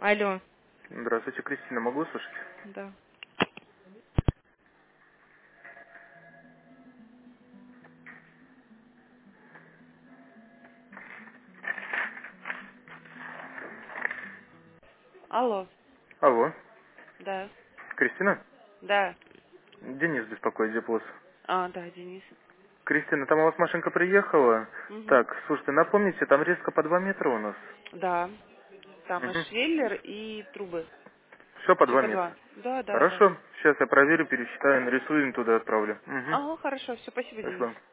Алло. Здравствуйте, Кристина, могу слышать? Да. Алло. Алло, Да. Кристина? Да. Денис беспокоит, Деплос. Да, Денис. Кристина, там у вас машинка приехала. Угу. Так, слушайте, напомните, там резко по 2 метра у нас. Да. Там и Угу. швеллер, и трубы. Все по Все 2 по метра. два. Да, да, да. Хорошо, сейчас я проверю, пересчитаю, нарисую и туда отправлю. Угу. Ага, хорошо. Все, спасибо, Денис. Спасибо.